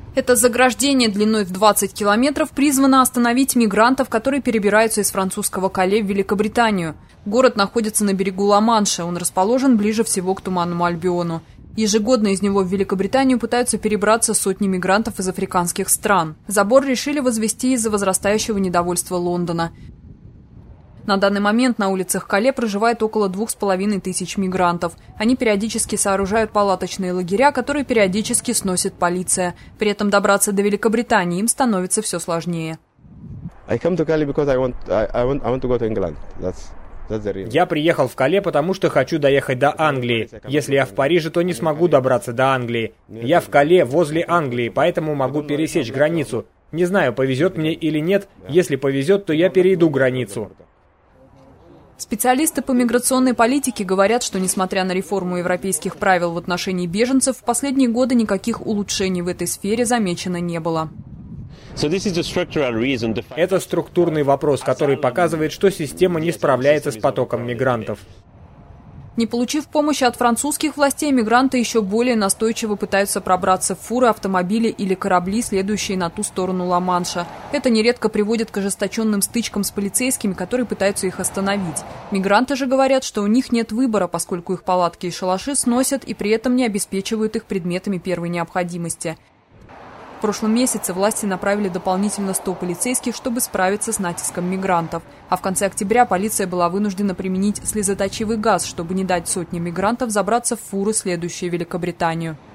Это заграждение длиной в 20 километров призвано остановить мигрантов, которые перебираются из французского Кале в Великобританию. Город находится на берегу Ла-Манша, он расположен ближе всего к Туманному Альбиону. Ежегодно из него в Великобританию пытаются перебраться сотни мигрантов из африканских стран. Забор решили возвести из-за возрастающего недовольства Лондона. На данный момент на улицах Кале проживает около 2500 мигрантов. Они периодически сооружают палаточные лагеря, которые периодически сносит полиция. При этом добраться до Великобритании им становится все сложнее. Я приехал в Кале, потому что хочу доехать до Англии. Если я в Париже, то не смогу добраться до Англии. Я в Кале, возле Англии, поэтому могу пересечь границу. Не знаю, повезет мне или нет. Если повезет, то я перейду границу. Специалисты по миграционной политике говорят, что несмотря на реформу европейских правил в отношении беженцев, в последние годы никаких улучшений в этой сфере замечено не было. Это структурный вопрос, который показывает, что система не справляется с потоком мигрантов. Не получив помощи от французских властей, мигранты еще более настойчиво пытаются пробраться в фуры, автомобили или корабли, следующие на ту сторону Ла-Манша. Это нередко приводит к ожесточенным стычкам с полицейскими, которые пытаются их остановить. Мигранты же говорят, что у них нет выбора, поскольку их палатки и шалаши сносят и при этом не обеспечивают их предметами первой необходимости. В прошлом месяце власти направили дополнительно 100 полицейских, чтобы справиться с натиском мигрантов. А в конце октября полиция была вынуждена применить слезоточивый газ, чтобы не дать сотням мигрантов забраться в фуры, следующие в Великобританию.